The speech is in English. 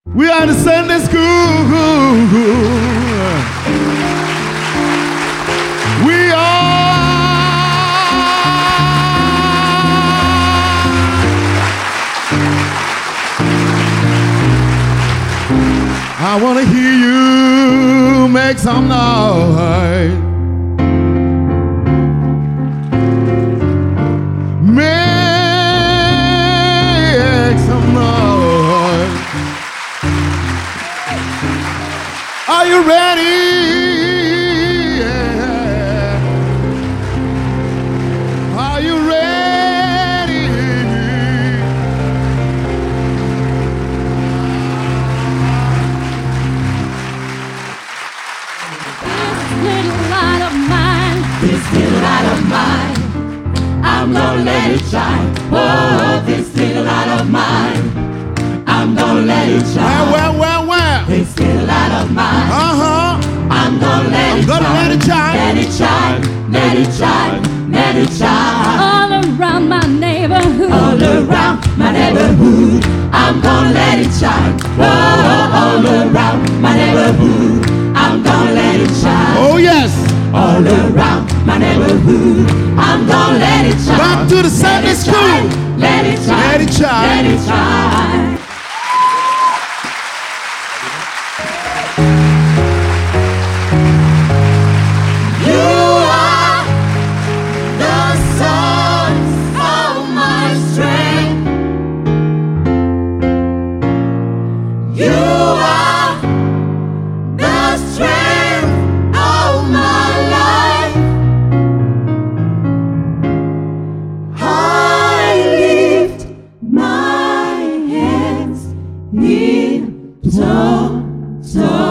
We are the Sunday school. We are. I want to hear you make some noise. Make some noise. Are you ready? Yeah. Are you ready? This little light of mine, I'm gonna let it shine. Oh, this little light of mine, I'm gonna let it shine. Where? This little light of mine, I'm gonna let it shine. Let it shine, let it shine, let it shine. All around my neighborhood, all around my neighborhood, I'm gonna let it shine. Oh, all around my neighborhood, I'm gonna let it shine. Oh yes. All around my neighborhood, I'm gonna let it shine. Back to the Sunday school. Let it shine. Let it shine. Let it shine. You are the source of my strength. You are the strength of my life. I lift my hands in total